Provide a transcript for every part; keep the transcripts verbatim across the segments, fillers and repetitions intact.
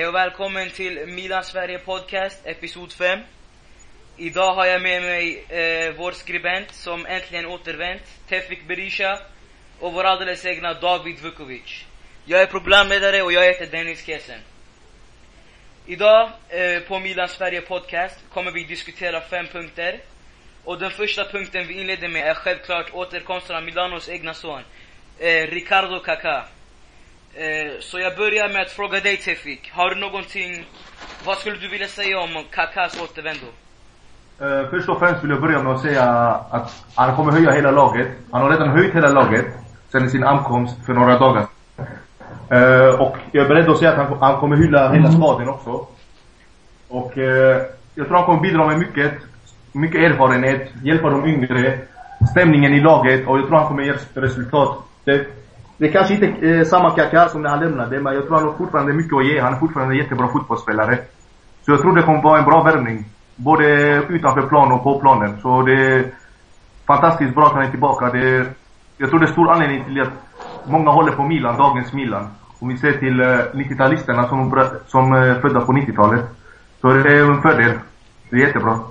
och välkommen till Milan Sverige podcast, episod fem. Idag har jag med mig eh, vår skribent som äntligen återvänt, Tefik Berisha, och vår alldeles egna David Vukovic. Jag är programledare och jag heter Dennis Kesen. Idag eh, på Milan Sverige podcast kommer vi diskutera fem punkter. Och den första punkten vi inleder med är självklart återkomsten av Milanos egna son, eh, Ricardo Kaká. Eh, så jag börjar med att fråga dig, Tefik. Har du någonting, vad skulle du vilja säga om Kakás återvändo? Uh, först och främst vill jag börja med att säga att han kommer höja hela laget. Han har redan höjt hela laget sedan sin ankomst för några dagar. Uh, och jag är beredd att säga att han, han kommer hylla hela staden också. Och uh, jag tror han kommer bidra med mycket, mycket erfarenhet, hjälpa de yngre, stämningen i laget, och jag tror han kommer ge resultat. Det, det är kanske inte uh, samma Kaká som när han lämnade, men jag tror han har fortfarande mycket att ge. Han är fortfarande en jättebra fotbollsspelare. Så jag tror det kommer vara en bra värvning, både utanför plan och på planen. Så det är fantastiskt bra att han är tillbaka. Det är, jag tror det är stor anledning till att många håller på Milan, dagens Milan. Om vi ser till uh, nittio-talisterna som, som uh, födda på nittiotalet. Så det är en fördel. Det är jättebra.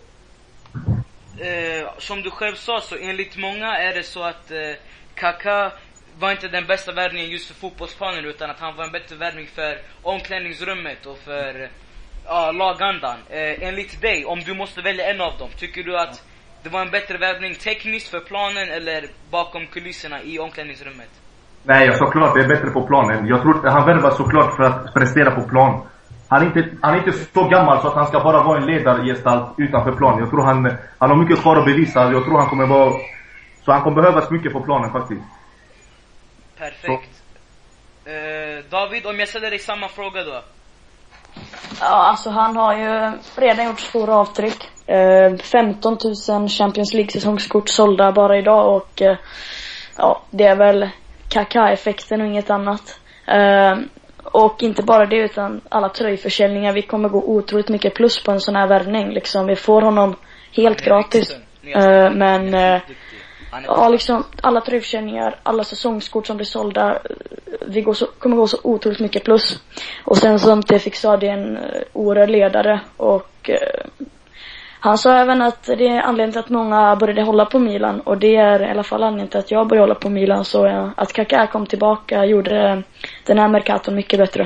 Eh, som du själv sa, så enligt många är det så att eh, Kaká var inte den bästa värvningen just för fotbollsplanen, utan att han var en bättre värvning för omklädningsrummet och för ja, lagandan. Eh, enligt dig, om du måste välja en av dem, tycker du att det var en bättre värvning tekniskt för planen eller bakom kulisserna i omklädningsrummet? Nej, såklart det är bättre på planen. Jag tror att han värvar såklart för att prestera på plan. Han är, inte, han är inte så gammal så att han ska bara vara en ledargestalt utanför plan. Jag tror han, han har mycket kvar att bevisa. Jag tror han kommer vara, så han kommer behövas mycket på planen faktiskt. Perfekt. Eh, David, om jag ställer dig samma fråga då. Ja, alltså han har ju redan gjort stora avtryck. Eh, femton tusen Champions League-säsongskort sålda bara idag. Och eh, ja, det är väl Kaká-effekten och inget annat. Eh, och inte bara det, utan alla tröjförsäljningar. Vi kommer gå otroligt mycket plus på en sån här värvning. Liksom, vi får honom helt gratis. Eh, men eh, ja, liksom, alla tröjförsäljningar, alla säsongskort som blir sålda, vi går så, kommer gå så otroligt mycket plus. Och sen som Tefik sa, det är en uh, oerhörd ledare. Och uh, han sa även att det är anledningen till att många började hålla på Milan. Och det är i alla fall anledningen till att jag började hålla på Milan. Så uh, att Kaká kom tillbaka gjorde uh, den här mercaton mycket bättre.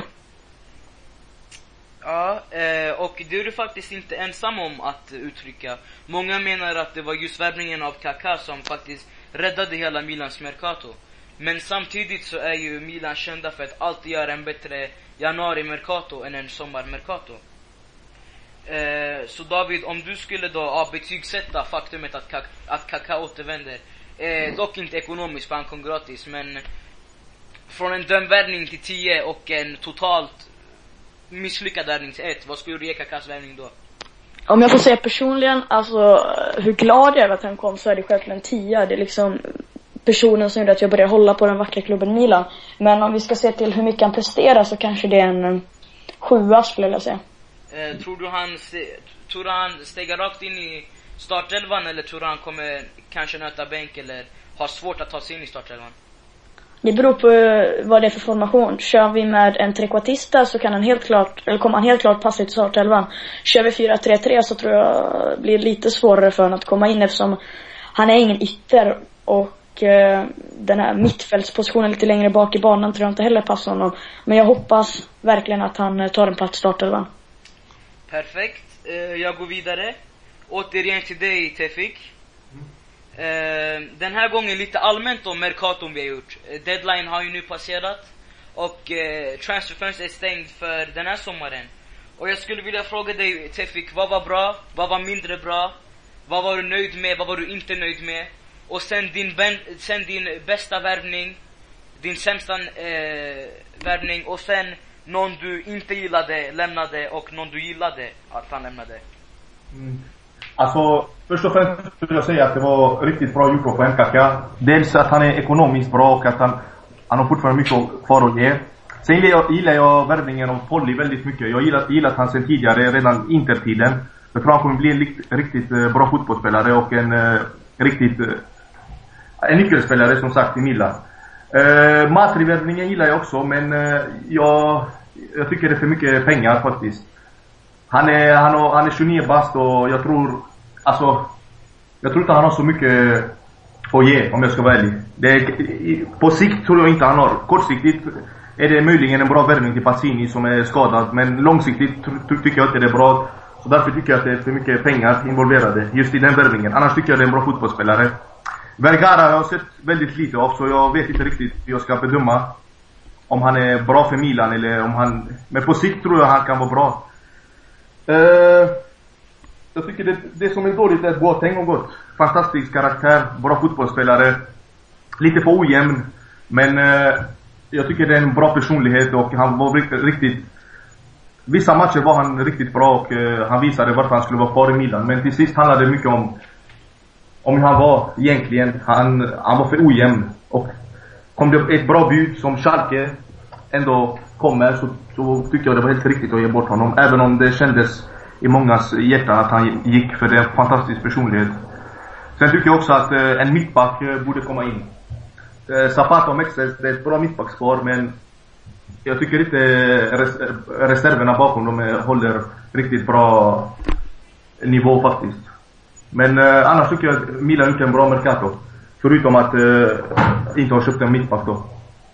Ja, eh, och det är du faktiskt inte ensam om att uttrycka. Många menar att det var just värvningen av Kaká som faktiskt räddade hela Milans mercato. Men samtidigt så är ju Milan kända för att alltid göra en bättre januari-mercato än en sommar-mercato. Eh, så David, om du skulle då ja, betygsätta faktumet att, Kak- att Kaká återvänder, eh, dock inte ekonomiskt för han kom gratis, men från en dömvärvning till tio och en totalt misslyckad värvning till ett, vad skulle du ge Kakás värvning då? Om jag får säga personligen, alltså hur glad jag är att han kom, så är det självklart en tia. Det är liksom personen som gjorde att jag började hålla på den vackra klubben Milan. Men om vi ska se till hur mycket han presterar, så kanske det är en, en sjua skulle jag säga. Eh, tror du han tror du han stegar rakt in i startelvan, eller tror du han kommer kanske nöta bänk eller har svårt att ta sig in i startelvan? Det beror på vad det är för formation. Kör vi med en trekvartista så kan han helt klart, eller kommer han helt klart passa i startelvan. Kör vi fyra tre tre så tror jag det blir lite svårare för honom att komma in, eftersom han är ingen ytter. Och eh, den här mittfältspositionen lite längre bak i banan tror jag inte heller passar honom. Men jag hoppas verkligen att han tar en plats i startelvan. Perfekt. Eh, jag går vidare. Återigen till dig, Tefik. Uh, den här gången lite allmänt om mercaton vi har gjort. uh, Deadline har ju nu passerat och uh, transferfönstret är stängt för den här sommaren. Och jag skulle vilja fråga dig, Tefik, vad var bra, vad var mindre bra, vad var du nöjd med, vad var du inte nöjd med? Och sen din, ben, sen din bästa värvning, din sämsta uh, värvning, och sen någon du inte gillade lämnade och någon du gillade att han lämnade. Mm. Alltså, först och främst skulle jag säga att det var riktigt bra gjort på en Kaká. Dels att han är ekonomiskt bra och att han, han har fortfarande mycket kvar att ge. Sen gillar jag, gillar jag värvningen av Polly väldigt mycket. Jag gillar, gillat han sen tidigare, redan intertiden. Jag tror han kommer bli en riktigt, riktigt bra fotbollsspelare och en uh, riktigt uh, en nyckelspelare som sagt i Milan. Uh, Matri-värvningen gillar jag också, men uh, jag, jag tycker det är för mycket pengar faktiskt. Han är, han har, han är tjugonio bast och jag tror, alltså, jag tror inte han har så mycket att ge, om jag ska vara ärlig. Det är, på sikt tror jag inte han har. Kortsiktigt är det möjligen en bra värvning till Pazzini som är skadad, men långsiktigt ty- tycker jag inte det är bra. Så därför tycker jag att det är för mycket pengar involverade just i den värvningen. Annars tycker jag det är en bra fotbollsspelare. Vergara har jag sett väldigt lite av, så jag vet inte riktigt hur jag ska bedöma om han är bra för Milan eller om han... Men på sikt tror jag han kan vara bra. Uh, jag tycker det, det som är dåligt är att Boateng har gått. Fantastisk karaktär, bra fotbollsspelare. Lite för ojämn, men uh, jag tycker det är en bra personlighet och han var riktigt... riktigt vissa matcher var han riktigt bra och uh, han visade varför han skulle vara kvar i Milan. Men till sist handlade det mycket om om hur han var egentligen. Han, han var för ojämn. Och kom det ett bra bud som Schalke ändå kommer, så, så tycker jag det var helt riktigt att ge bort honom. Även om det kändes i mångas hjärtan att han gick, för det är en fantastisk personlighet. Sen tycker jag också att eh, en mittback eh, borde komma in. Eh, Zapata och Mexes, det är ett bra mittbackspar, men jag tycker inte res- reserverna bakom dem eh, håller riktigt bra nivå faktiskt. Men eh, annars tycker jag att Milan gjort en bra mercato. Förutom att eh, inte ha köpt en mittback då.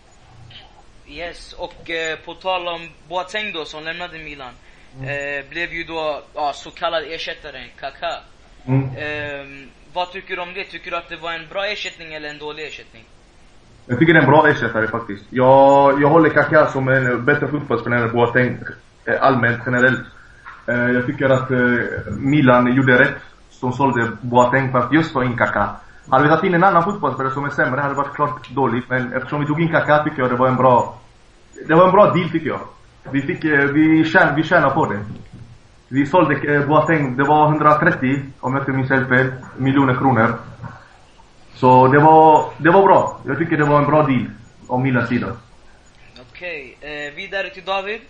Yes, och eh, på tal om Boateng då som lämnade Milan, mm. eh, blev ju då ja, så kallad ersättaren Kaká. Mm. Eh, vad tycker du om det? Tycker du att det var en bra ersättning eller en dålig ersättning? Jag tycker det är en bra ersättare faktiskt. Jag, jag håller Kaká som en bättre fotbollsspelare än Boateng eh, allmänt, generellt. Eh, jag tycker att eh, Milan gjorde rätt som sålde Boateng för att just få in Kaká. Hade vi tagit in en annan fotbollsspelare som är sämre hade det varit klart dåligt, men eftersom vi tog in Kaká tycker jag det var en bra det var en bra deal tycker jag. Vi fick vi tjän vi tjänar på det. Vi sålde Boateng, det var hundratrettio om jag inte minns helt fel miljoner kronor. Så det var det var bra. Jag tycker det var en bra deal om Milans sida. Okej, okay. eh, vidare till David.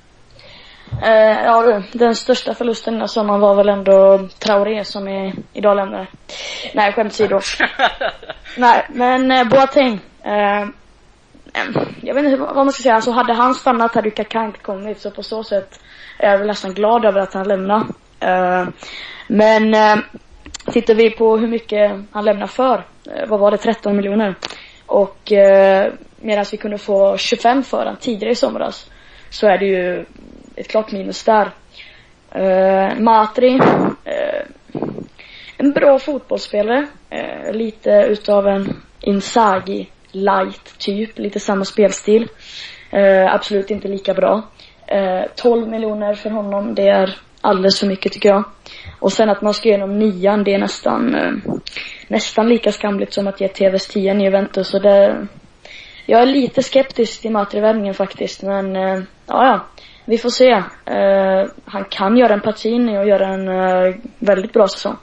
Eh, ja, den största förlusten den sommaren var väl ändå Traoré som är idag lämnare. Nej, skämt åsido. Nej, men eh, Boateng, eh, jag vet inte vad man ska säga. Alltså hade han stannat hade ju Kaká inte kommit. Så på så sätt är jag väl nästan glad över att han lämnar. eh, Men eh, tittar vi på hur mycket han lämnar för, eh, vad var det, tretton miljoner. Och eh, medan vi kunde få tjugofem för han tidigare i somras, så är det ju ett klart minus där. uh, Matri, uh, en bra fotbollsspelare, uh, lite utav en Inzaghi light typ, lite samma spelstil, uh, absolut inte lika bra. uh, tolv miljoner för honom, det är alldeles för mycket tycker jag. Och sen att man ska igenom nian, det är nästan uh, nästan lika skamligt som att ge T V:s tio i Juventus. Så det, jag är lite skeptisk till Matri-värvningen faktiskt, men uh, ja ja vi får se. Uh, han kan göra en Pazzini och göra en uh, väldigt bra säsong.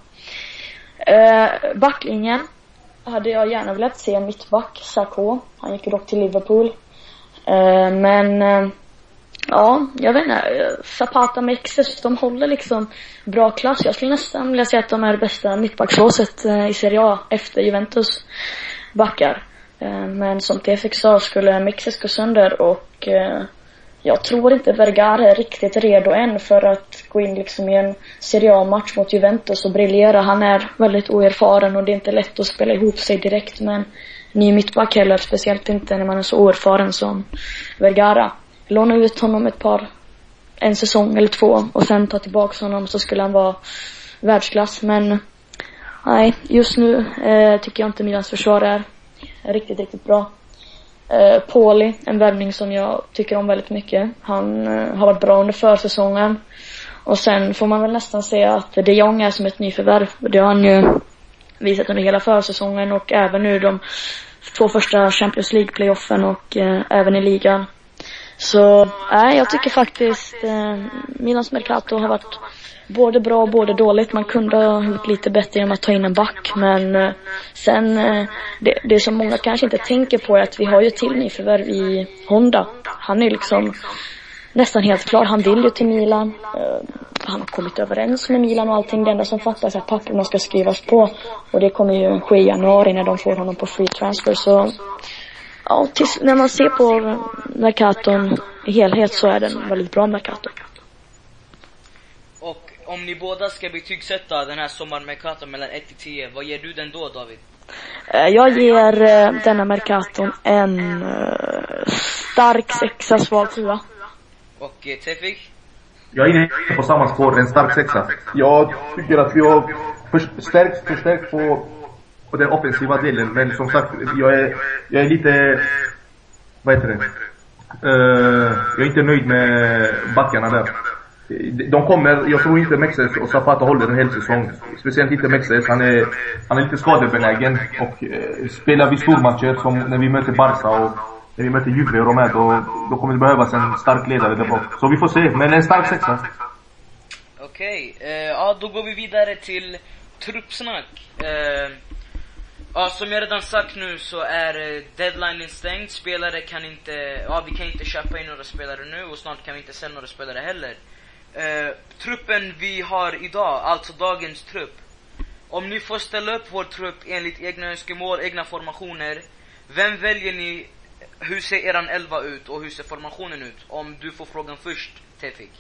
Uh, backlinjen hade jag gärna velat se en mittback, Sarko. Han gick ju dock till Liverpool. Uh, men uh, ja, jag vet inte. Zapata med Mexes, de håller liksom bra klass. Jag skulle nästan vilja säga att de är det bästa mittbackslåset uh, i Serie A efter Juventus backar. Uh, men som T F X sa skulle Mexes gå sönder och uh, jag tror inte Vergara är riktigt redo än för att gå in liksom i en Serie A-match mot Juventus och briljera. Han är väldigt oerfaren och det är inte lätt att spela ihop sig direkt med en ny mittback heller, speciellt inte när man är så oerfaren som Vergara. Låna ut honom ett par, en säsong eller två och sen ta tillbaka honom, så skulle han vara världsklass. Men nej, just nu eh, tycker jag inte Milans försvar är riktigt, riktigt bra. Uh, Pauli, en värvning som jag tycker om väldigt mycket. Han uh, har varit bra under försäsongen. Och sen får man väl nästan säga att De Jong är som ett nyförvärv. Det har han ju visat under hela försäsongen och även nu de två första Champions League-playoffen och uh, även i ligan. Så nej, uh, jag tycker faktiskt uh, Milans Mercato har varit både bra och både dåligt. Man kunde ha gjort lite bättre genom att ta in en back. Men eh, sen eh, det, det som många kanske inte tänker på är att vi har ju till nyförvärv i Honda. Han är liksom nästan helt klar. Han vill ju till Milan. eh, Han har kommit överens med Milan och allting. Det enda som fattas är att papperna ska skrivas på. Och det kommer ju ske i januari när de får honom på free transfer. Så ja, tills, när man ser på Mercaton i helhet så är det en väldigt bra Mercato. Och om ni båda ska betygsätta den här sommarmercato mellan ett till tio, vad ger du den då, David? Jag ger eh, denna Mercaton en eh, stark sexa, svag sjua. Och eh, Tefik? Jag är inne på samma spår, en stark sexa. Jag tycker att vi har förstärkt, förstärkt på, på den offensiva delen. Men som sagt, jag är, jag är lite, vad heter det? Uh, jag är inte nöjd med backarna där. De kommer, jag tror inte Mexes och Zapata håller en hel säsong. Speciellt inte Mexes, han är, han är lite skadebenägen. Och uh, spelar vi stormatcher som när vi möter Barca och när vi möter Juve och de här, då, då kommer det behövas en stark ledare där bak. Så vi får se, men en stark sexa. Okej, okay. uh, ja då går vi vidare till truppsnack. Uh, ja, som jag redan sagt nu så är deadline stängd. Spelare kan inte, ja vi kan inte köpa in några spelare nu och snart kan vi inte sälja några spelare heller. Uh, truppen vi har idag, alltså dagens trupp. Om ni får ställa upp vår trupp enligt egna önskemål, egna formationer, vem väljer ni? Hur ser eran elva ut och hur ser formationen ut? Om du får frågan först, Tefik.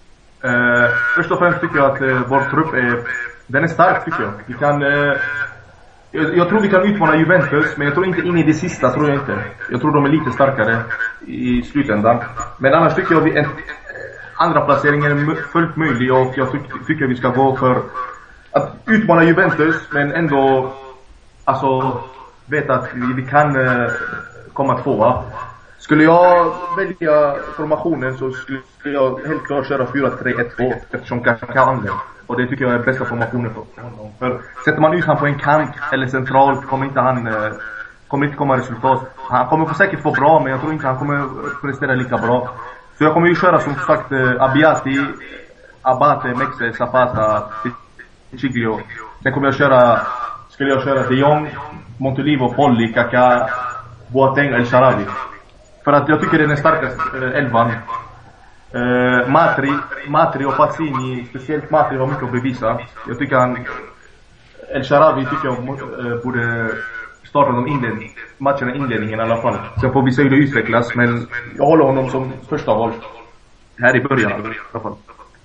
Uh, först och främst tycker jag att uh, vår trupp är, den är stark tycker jag. Vi kan, uh, jag, jag tror vi kan utmana Juventus, men jag tror inte in i det sista, tror jag inte. Jag tror de är lite starkare i slutändan. Men annars tycker jag vi en, andra placeringen är fullt möjlig och jag tycker, tycker vi ska gå för att utmana Juventus, men ändå alltså veta att vi, vi kan uh, komma tvåa. Skulle jag välja formationen så skulle jag helt klart köra fyra tre ett två eftersom Kaká använder. Och det tycker jag är bästa formationen för honom. För sätter man ut han på en kant eller centralt kommer inte han eh, kommer inte komma resultat. Han kommer säkert få bra, men jag tror inte han kommer prestera lika bra. Så jag kommer ju köra som sagt eh, Abiati, Abate, Mexe, Zapata, Chiglio. Sen kommer jag köra, skulle jag köra De Jong, Montolivo, Polli, Kaká, Boateng, El Sharawi. För att jag tycker det är den starkaste äh, elvan. Uh, Matri, Matri och Pazzini, speciellt Matri har mycket att bevisa. Jag tycker han, El Sharawi tycker jag uh, borde starta de inledning, matcherna i inledningen i alla fall. Sen får vi se hur det utvecklas, men jag håller honom som första val. Här i början i alla fall.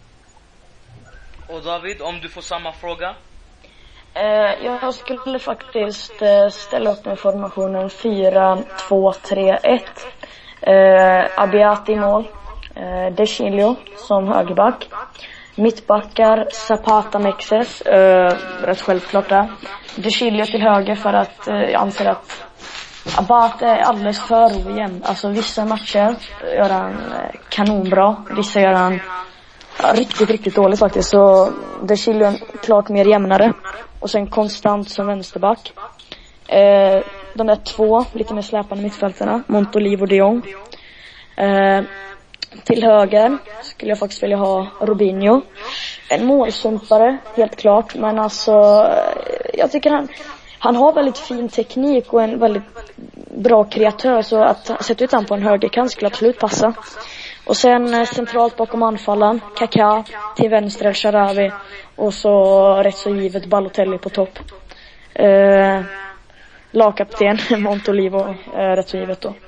Och David, om du får samma fråga? Uh, jag skulle faktiskt uh, ställa upp med formationen fyra två tre ett. Uh, Abiati i mål, uh, De Chilio som högerback, mittbackar Zapata, Mexes, uh, rätt självklart där. De Chilio till höger för att uh, jag anser att Abate är alldeles för ojämn. Alltså vissa matcher gör han uh, kanonbra, vissa gör han ja, riktigt, riktigt dåligt faktiskt. Så De Chilio är klart mer jämnare. Och sen konstant som vänsterback. Eh, de är två lite mer släpande mittfältarna, Montolivo och De Jong. Eh, till höger skulle jag faktiskt vilja ha Robinho. En målsumpare, helt klart. Men alltså, jag tycker han, han har väldigt fin teknik och en väldigt bra kreatör. Så att sätta ut han på en högerkant skulle absolut passa. Och sen eh, centralt bakom anfallan Kaká, till vänster El Sharawi och så rätt så givet Balotelli på topp. Eh, lagkapten Montolivo eh, rätt så givet då.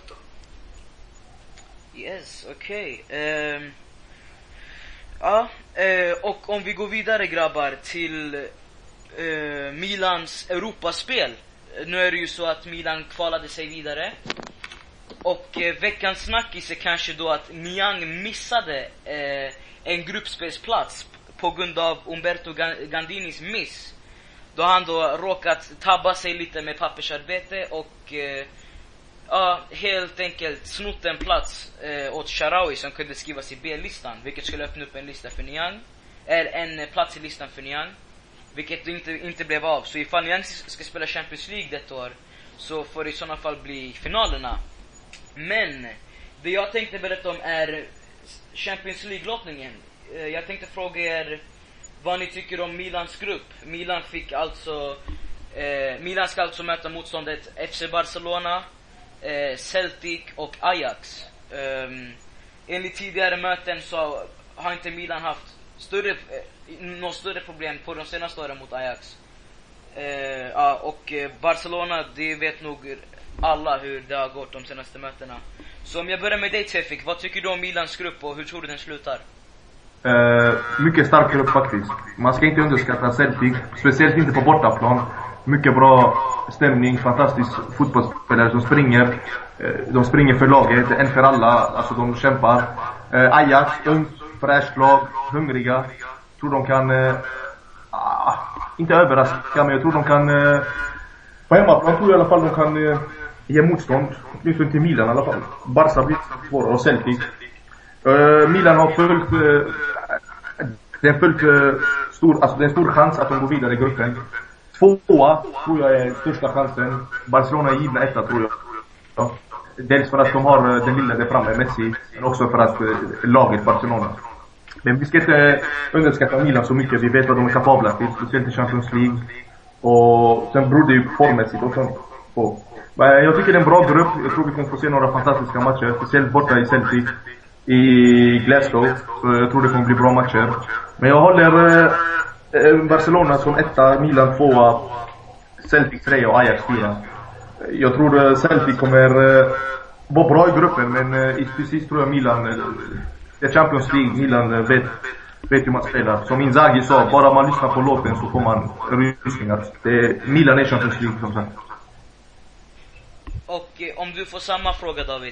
Yes, okej. Okay. Um, ja, uh, och om vi går vidare grabbar till uh, Milans Europaspel. Nu är det ju så att Milan kvalade sig vidare. Och eh, veckans snackis är kanske då att Niang missade eh, en gruppspelsplats på grund av Umberto Gandinis miss. Då han då råkat tabba sig lite med pappersarbete och eh, ja, helt enkelt snott en plats eh, åt Sharawi som kunde skrivas i B-listan, vilket skulle öppna upp en lista för Niang, eller en plats i listan för Niang, vilket inte, inte blev av. Så ifall Niang ska spela Champions League detta år så får det i sådana fall bli finalerna. Men det jag tänkte berätta om är Champions League-lottningen. Jag tänkte fråga er vad ni tycker om Milans grupp. Milan fick alltså eh, Milan ska alltså möta motståndet F C Barcelona, eh, Celtic och Ajax. Um, enligt tidigare möten så har inte Milan haft större, eh, något större problem på de senaste åren mot Ajax. Eh, ja, och Barcelona, det vet nog alla hur det har gått de senaste mötena. Så om jag börjar med dig Tefik, vad tycker du om Milans grupp och hur tror du den slutar? Uh, mycket stark grupp faktiskt. Man ska inte underskatta Celtic, speciellt inte på bortaplan. Mycket bra stämning, fantastisk fotbollsspelare som springer. Uh, de springer för laget, en för alla, alltså de kämpar. Uh, Ajax, ungt, fräscht lag, hungriga. Tror de kan, uh, uh, inte överraska, men jag tror de kan, uh, på hemmaplan tror jag i alla fall de kan uh, ge motstånd. Åtminstone till Milan i alla fall. Barca blir svårare och Celtic. Uh, Milan har följt uh, det är fullt uh, stor, alltså det är en stor chans att de går vidare i gruppen. Tvåa tror jag är största chansen. Barcelona är givna etta tror jag. Ja. Dels för att de har uh, den lilla där framme, Messi, men också för att uh, laget Barcelona. Men vi ska inte underskatta Milan så mycket. Vi vet vad de är kapabla till, speciellt i Champions League. Och sen beror det ju formmässigt också på. Men jag tycker det är en bra grupp. Jag tror vi kommer få se några fantastiska matcher, speciellt borta i Celtic i Glasgow, så jag tror det kommer bli bra matcher. Men jag håller eh, Barcelona som etta, Milan tvåa, Celtic tre och Ajax fyra. Jag tror eh, Celtic kommer eh, vara bra i gruppen, men eh, precis tror jag Milan, eh, det är Champions League, Milan eh, vet, vet hur man spelar. Som Inzaghi sa, bara man lyssnar på låten så får man rysningar. Det, Milan är Champions League som sagt. Och eh, om du får samma fråga David.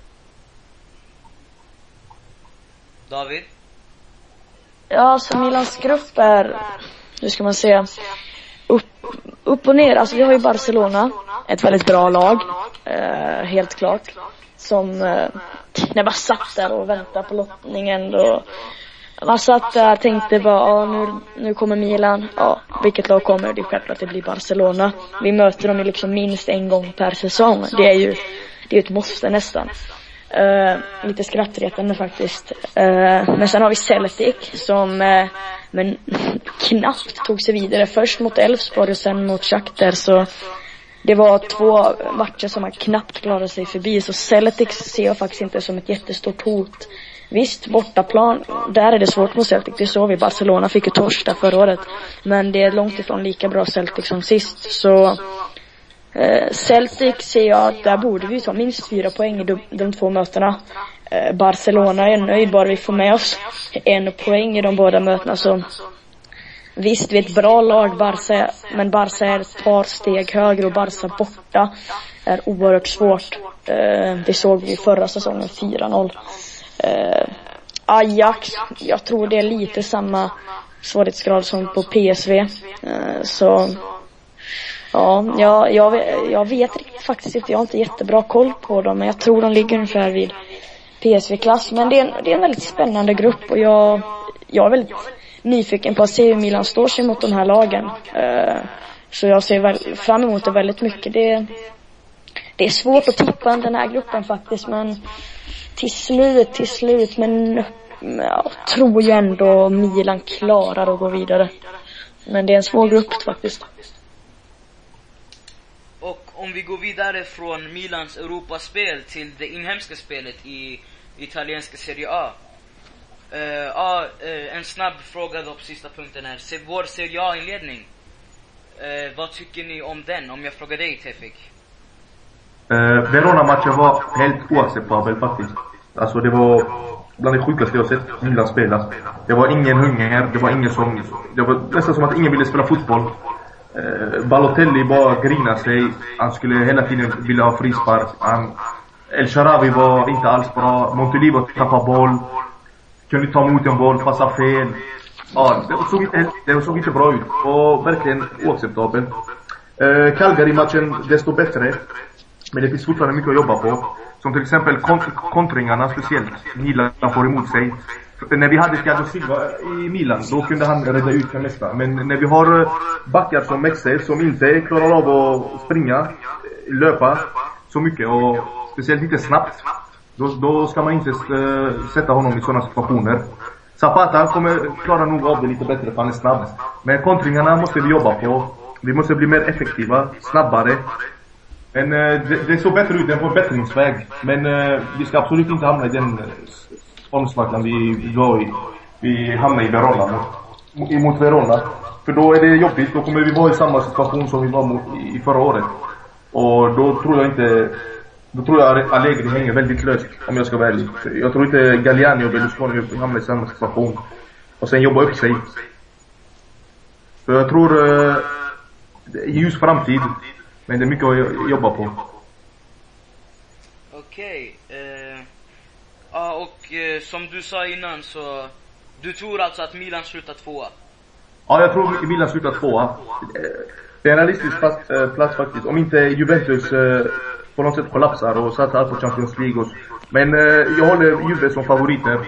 David? Ja, så Milans grupp är, hur ska man säga, upp, upp och ner. Alltså vi har ju Barcelona, ett väldigt bra lag, eh, helt klart. Som eh, när man satt där och väntade på lottningen då. Man satt där och tänkte bara, ja, nu, nu kommer Milan. Ja, vilket lag kommer? Det är självklart att det blir Barcelona. Vi möter dem ju liksom minst en gång per säsong. Det är ju det är ett måste nästan. Uh, lite skrattretande faktiskt. Uh, men sen har vi Celtic som uh, men knappt tog sig vidare. Först mot Elfsborg och sen mot Shakhtar. Så det var två matcher som man knappt klarade sig förbi. Så Celtic ser jag faktiskt inte som ett jättestort hot. Visst, bortaplan, där är det svårt mot Celtic. Det såg vi, Barcelona fick ju torsk där förra året. Men det är långt ifrån lika bra Celtic som sist. Så Eh, Celtic ser jag att där borde vi ta minst fyra poäng i de, de två mötena. eh, Barcelona är nöjd bara vi får med oss en poäng i de båda mötena. Så visst, vi är ett bra lag Barca, men Barca är ett par steg högre och Barca borta är oerhört svårt. eh, Det såg vi förra säsongen, fyra noll. eh, Ajax, jag tror det är lite samma svårighetsgrad som på P S V. eh, Så Ja, jag, jag, jag vet faktiskt inte, jag har inte jättebra koll på dem, men jag tror de ligger ungefär vid P S V-klass. Men det är, en, det är en väldigt spännande grupp och jag, jag är väldigt nyfiken på att se hur Milan står sig mot de här lagen. Uh, så jag ser väl fram emot det väldigt mycket. Det, det är svårt att tippa den här gruppen faktiskt, men till slut, till slut, men jag tror ju ändå Milan klarar att gå vidare. Men det är en svår grupp faktiskt. Och om vi går vidare från Milans Europaspel till det inhemska spelet i italienska Serie A. Uh, ja, uh, en snabb fråga då på sista punkten här. Se, vår Serie A-inledning. Uh, vad tycker ni om den? Om jag frågar dig, Tefik. Uh, Verona-matchen var helt oacceptabel faktiskt. Alltså det var bland det sjukaste jag sett Milan spela. Det var ingen hunger, det var ingen som... Det var nästan som att ingen ville spela fotboll. Uh, Balotelli bara grina sig. Han skulle hela tiden vilja ha frispark. Han, El Sharawi var inte alls bra. Montolivo tappade boll. Kunde ta emot en boll, passa fel. Ja, det såg inte, det såg inte bra ut. Och verkligen oacceptabelt. Uh, Calgary-matchen desto bättre. Men det finns fortfarande mycket att jobba på. Som till exempel kont- kontringarna, speciellt Milan får emot sig. När vi hade Thiago Silva i Milan, då kunde han rädda ut det mesta. Men när vi har backar som Mexe som inte klarar av att springa, löpa så mycket och speciellt inte snabbt, då, då ska man inte uh, sätta honom i sådana situationer. Zapata kommer klara nog av det lite bättre för han är snabb. Men kontringarna måste vi jobba på. Vi måste bli mer effektiva, snabbare. Men uh, det, det såg bättre ut, den på bättringsväg. Men uh, vi ska absolut inte hamna i den omsmarknaden vi var i. Vi hamnar i Verona mot, emot Verona. För då är det jobbigt, då kommer vi vara i samma situation som vi var mot, i, i förra året. Och då tror jag inte... Då tror jag Allegri hänger väldigt löst, om jag ska vara ärlig. Jag tror inte Galliani och Berlusconi hamnar i samma situation. Och sen jobba upp sig. Så jag tror... Uh, ljus framtid. Men det är mycket att jobba på. Okej. Okay, uh, ja, och uh, som du sa innan så... Du tror alltså att Milan slutar tvåa? Ja, jag tror att Milan slutar tvåa. Det är en realistisk plats, äh, plats faktiskt. Om inte Juventus äh, på något sätt kollapsar och satsar allt på Champions League. Men äh, jag håller Juve som favoriter.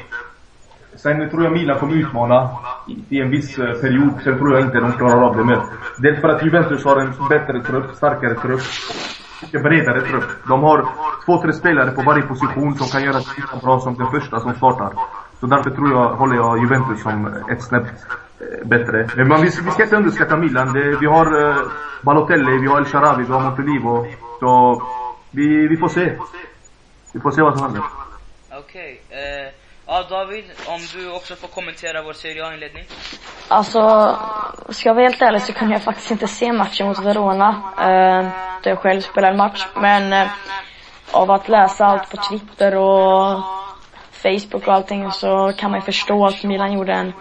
Sen tror jag Milan kommer utmana i, i en viss äh, period. Sen tror jag inte de klarar av det med. Det är för att Juventus har en bättre trupp, starkare trupp. En bredare trupp. De har två, tre spelare på varje position som kan göra det lika bra som den första som startar. Så därför tror jag, håller jag Juventus som ett snäpp eh, bättre. Men man, vi, vi ska inte underskatta Milan. Det, vi har eh, Balotelli, vi har El Sharawi, vi har Montolivo. Så vi, vi får se. Vi får se vad som händer. Okej. Okay. Eh, ja, David, om du också får kommentera vår Serie A-inledning. Alltså, ska jag vara helt ärlig så kan jag faktiskt inte se matchen mot Verona. Eh, där jag själv spelar en match. Men eh, av att läsa allt på Twitter och Facebook och allting så kan man ju förstå att Milan gjorde en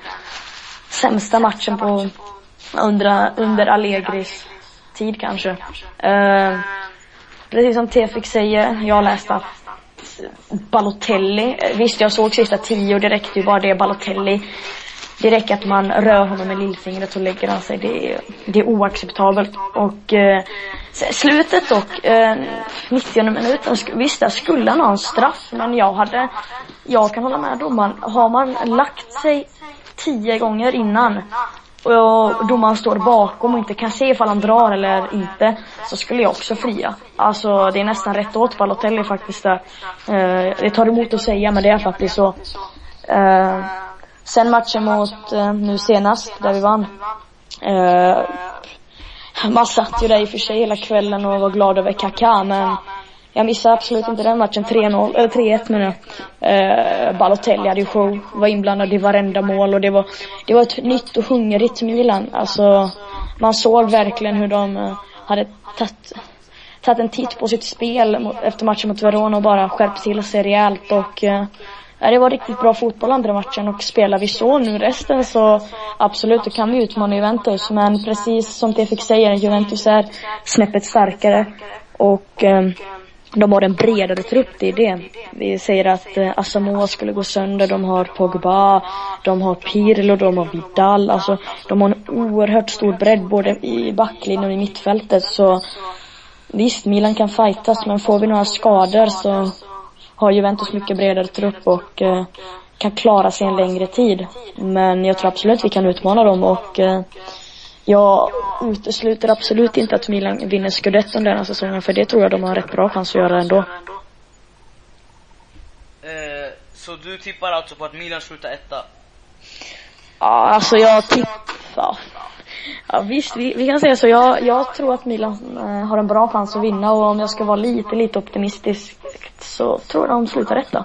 sämsta matchen på under, under Allegris tid kanske. Uh, precis som Tefik säger, jag läste att Balotelli, visst jag såg sista tio och det räckte ju bara det. Balotelli, det räcker att man rör honom med lillfingret och lägger han sig. Det är, det är oacceptabelt. Och eh, slutet dock, eh, nittionde minuten, visst där skulle han ha en straff. Men jag hade, jag kan hålla med domaren. Har man lagt sig tio gånger innan och domaren står bakom och inte kan se ifall han drar eller inte, så skulle jag också fria. Alltså det är nästan rätt åt Balotelli faktiskt där. Eh, det tar emot att säga, men det är faktiskt så. Eh, Sen matchen mot eh, nu senast där vi vann. Eh, man satt ju där i och för sig hela kvällen och var glad över Kaká, men jag missade absolut inte den matchen. tre noll eller tre ett menar jag. Eh, Balotelli hade ju show, var inblandad i varenda mål och det var det var ett nytt och hungrigt Milan. Alltså man såg verkligen hur de eh, hade tagit tagit en titt på sitt spel mot, efter matchen mot Verona och bara skärpt till sig rejält och eh, ja, det var riktigt bra fotboll andra matchen och spelar vi så nu resten så absolut då kan vi utmana Juventus, men precis som det fick säga, Juventus är snäppet starkare och eh, de har en bredare trupp, det är det. Vi säger att eh, Asamoah skulle gå sönder, de har Pogba, de har Pirlo, de har Vidal, alltså de har en oerhört stor bredd både i backlinjen och i mittfältet, så visst Milan kan fightas, men får vi några skador så har Juventus mycket bredare trupp och eh, kan klara sig en längre tid. Men jag tror absolut vi kan utmana dem och eh, jag utesluter absolut inte att Milan vinner Scudetton den här säsongen, för det tror jag de har rätt bra chans att göra ändå. Eh, så du tippar alltså på att Milan slutar etta? Ja, alltså jag tippar... Ja visst, vi, vi kan säga så. Jag, jag tror att Milan eh, har en bra chans att vinna, och om jag ska vara lite, lite optimistisk så tror jag de slutar rätta.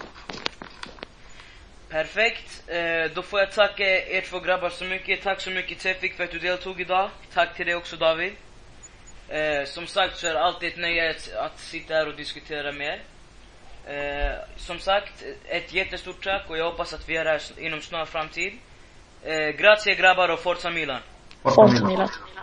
Perfekt, eh, då får jag tacka er två grabbar så mycket. Tack så mycket Tefik för att du deltog idag. Tack till dig också David. eh, Som sagt så är det alltid ett nöje att, att sitta här och diskutera med er. eh, Som sagt, ett jättestort tack och jag hoppas att vi är här inom snar framtid. eh, Grazie grabbar och Forza Milan. Forza Milan.